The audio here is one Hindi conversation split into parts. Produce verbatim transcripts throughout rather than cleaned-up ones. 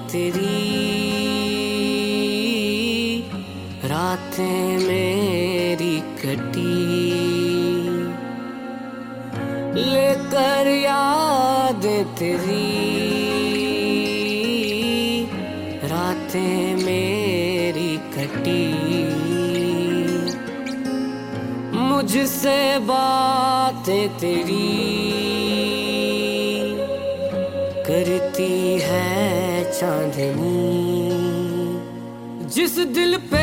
तेरी, रातें मेरी कटी, लेकर यादें तेरी, रातें मेरी कटी। मुझसे बातें तेरी करती है चांदनी, जिस दिल पे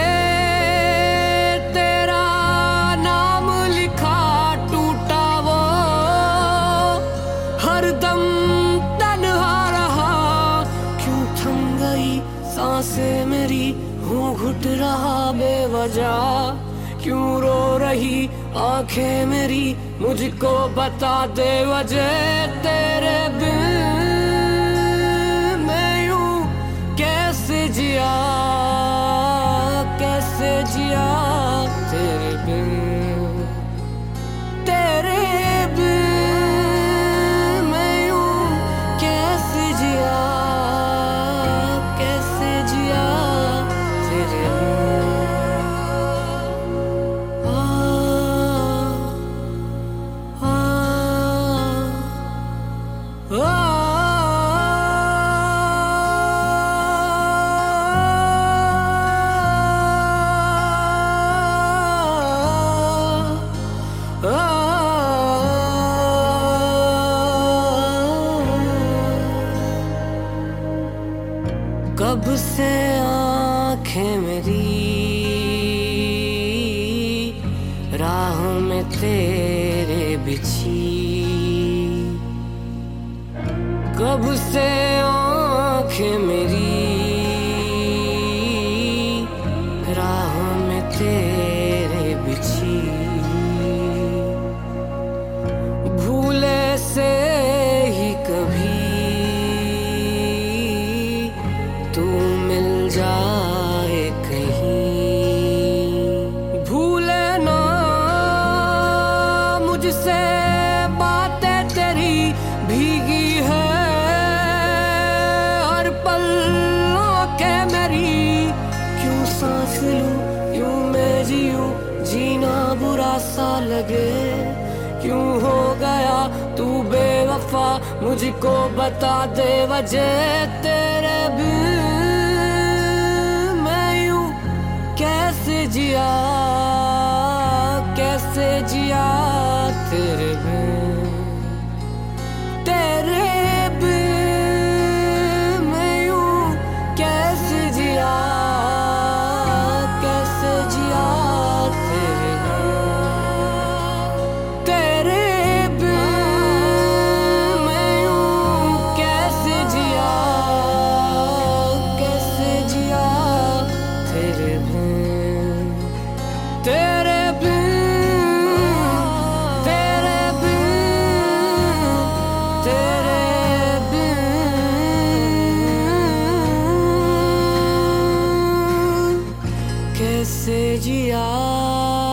तेरा नाम लिखा टूटा वो हरदम तन्हा रहा। क्यों थम गई सांसें मेरी, हूँ घुट रहा बेवजह। क्यों रो रही आंखें मेरी, मुझको बता दे वजह। तेरे बिन मैं यूं कैसे जिया, कैसे जिया तेरे बिन, तेरे बिन मैं यूं कैसे जिया, कैसे जिया तेरे बिन। कब से आँखें मेरी राह में तेरे बिछी, कब से आँखें मेरी राह में तेरे बिछी। भूले से ही कभी तू मिल जाए कहीं, भूले ना मुझसे बातें तेरी भीगी है हर पल आँखें मेरी। क्यों सांस लूं क्यों मैं जीऊं, जीना बुरा सा लगे। क्यों हो गया तू बेवफा, मुझको बता दे वजह। तेरे बिन मैं यूं कैसे जिया, कैसे जिया तेरे बिन, तेरे बिन मैं यूं कैसे जिया, कैसे जिया तेरे बिन, तेरे तेरे बिन, तेरे बिन, तेरे बिन कैसे जिया।